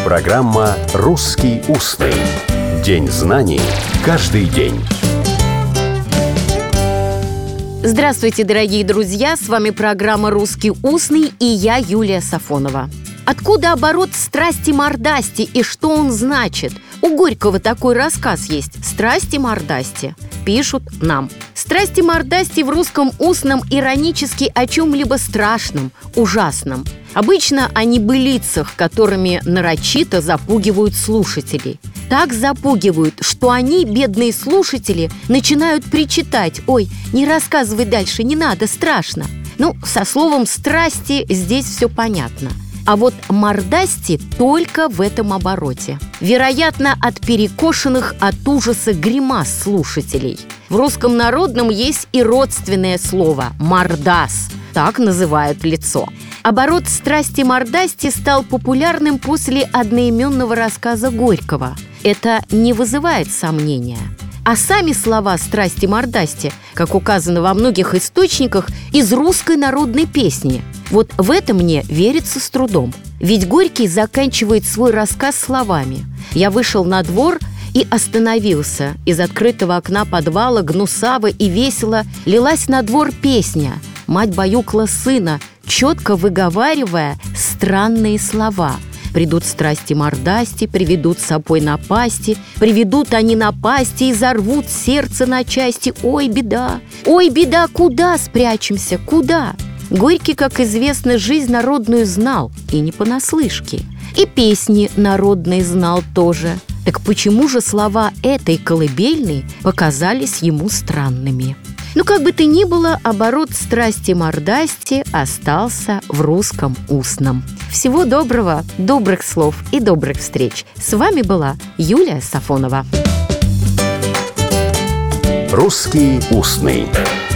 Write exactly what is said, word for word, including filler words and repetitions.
Программа «Русский устный». День знаний каждый день. Здравствуйте, дорогие друзья! С вами программа «Русский устный» и я, Юлия Сафонова. Откуда оборот страсти-мордасти и что он значит? У Горького такой рассказ есть «Страсти-мордасти». Пишут нам: страсти-мордасти в русском устном иронически о чем-либо страшном, ужасном. Обычно о небылицах, которыми нарочито запугивают слушателей. Так запугивают, что они, бедные слушатели, начинают причитать: «Ой, не рассказывай дальше, не надо, страшно». Ну, со словом «страсти» здесь все понятно. А вот мордасти только в этом обороте. Вероятно, от перекошенных от ужаса гримас слушателей. В русском народном есть и родственное слово «мордас». Так называют лицо. Оборот страсти-мордасти стал популярным после одноименного рассказа Горького. Это не вызывает сомнения. А сами слова «страсти-мордасти», как указано во многих источниках, из русской народной песни. Вот в это мне верится с трудом. Ведь Горький заканчивает свой рассказ словами: «Я вышел на двор и остановился. Из открытого окна подвала гнусаво и весело лилась на двор песня. Мать баюкла сына, четко выговаривая странные слова. Придут страсти-мордасти, приведут с собой напасти, приведут они напасти и зарвут сердце на части. Ой, беда! Ой, беда! Куда спрячемся? Куда?» Горький, как известно, жизнь народную знал, и не понаслышке. И песни народные знал тоже. Так почему же слова этой колыбельной показались ему странными? Ну, как бы то ни было, оборот страсти-мордасти остался в русском устном. Всего доброго, добрых слов и добрых встреч. С вами была Юлия Сафонова. «Русский устный».